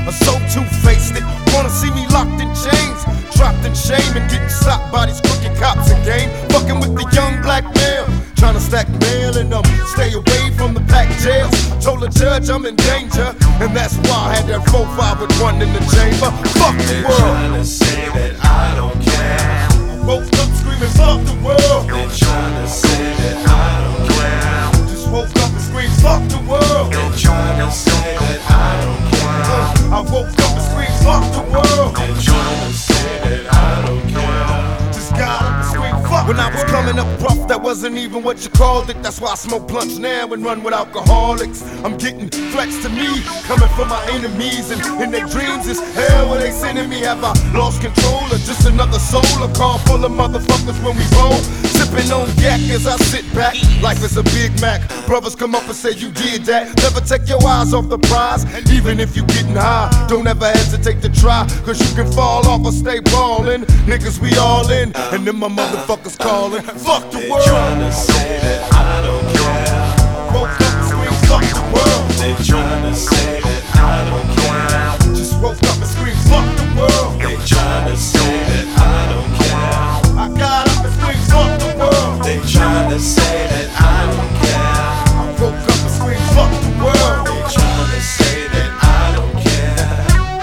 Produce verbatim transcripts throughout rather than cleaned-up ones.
A soul two-faced it. Wanna see me locked in chains, dropped in shame, and getting stopped by these crooked cops again. Fucking with the young black male, trying to stack mail and um, stay away from the packed jails. Told the judge I'm in danger, and that's why I had that four five with one in the chamber. Fuck the world. They're trying to say that I don't care. Woke up screaming, fuck the world. They're trying to say that I don't care. Just woke up and screamed, fuck the world. They're trying to say that I don't care. Uh, I woke up and screamed, fuck the world. They're trying to say that I don't care. Just got up and screamed, fuck. When I was coming up rough, that wasn't even what you called it. That's why I smoke blunts now and run with alcoholics. I'm getting flex to me, coming from my enemies, and in their dreams is hell where they sending me. Have I lost control or just another soul? A car full of motherfuckers when we roll, sipping on yak as I sit back. Life is a Big Mac. Brothers come up and say you did that. Never take your eyes off the prize, even if you getting high. Don't ever hesitate to try, cause you can fall off or stay ballin'. Niggas, we all in, and then my motherfuckers calling. Fuck the They're world. trying to say that I don't care. Woke up and screamed, fuck the world. They're trying to say that I don't care. Just woke up and screamed, fuck the world. They're trying to say that I don't care. I got up and screamed, fuck the world. They're trying to say that I don't care. I woke up and screamed, fuck the world. They're trying to say that I don't care.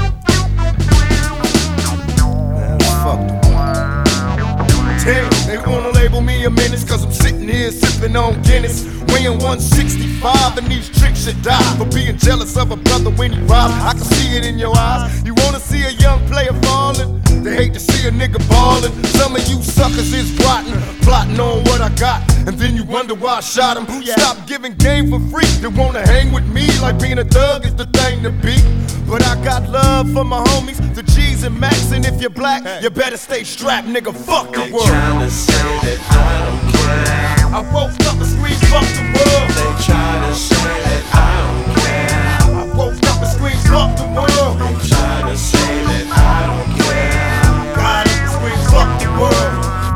Man, fuck the world. Damn, they wanna label me a menace, cause I'm sitting here sipping on Guinness, weighing one sixty-five, and these tricks should die for being jealous of a brother when he robs. I can see it in your eyes. You wanna see a young player falling? They hate to see a nigga ballin'. Some of you suckers is rotten, plotting on what I got, and then you wonder why I shot him. Stop giving game for free. They wanna hang with me like being a thug is the thing to be. But I got love for my homies, the G's and Max, and if you're black, you better stay strapped, nigga. Fuck the They're world. trying to say that I don't care. I woke up and screamed, fuck the world. They're trying to say that I don't care. I woke up and screamed, fuck the world. They're trying to say that I don't care. Got up and screamed, fuck the world.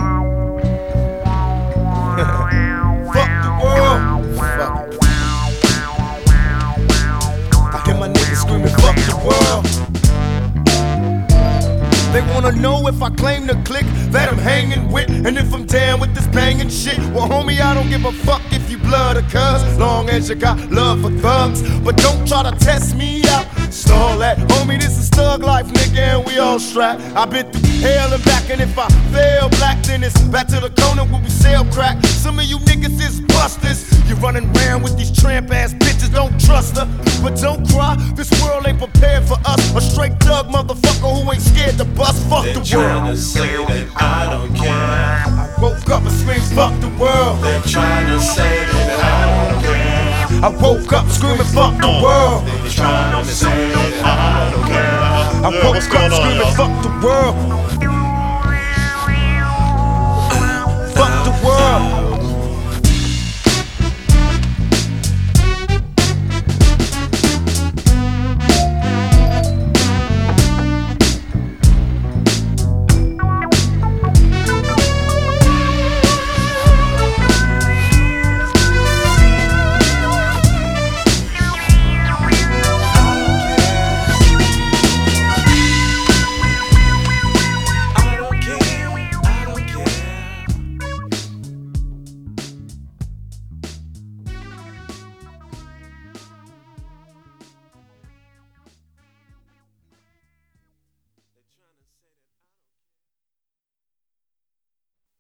Fuck the world. Fuck it. I hear my niggas screaming, fuck the world. They wanna know if I claim the click that I'm hanging with, and if I'm down with this banging shit. Well, homie, I don't give a fuck if you blood or cuz, long as you got love for thugs. But don't try to test me out, stall that. Homie, this is thug life, nigga, and we all strapped. I've been through hell and back, and if I fail black, then it's back to the corner where we sell crack. Some of you niggas is busters. You running around with these tramp ass bitches, don't trust her. But don't cry, this world ain't prepared for us. A straight thug motherfucker who ain't scared to bust. Fuck They're the trying world. to say that I don't care. I woke up and screamed, fuck the world. They're trying to say that I don't care. I woke up screaming, fuck the world. They're trying to say that I don't care. I woke up screaming, fuck the world.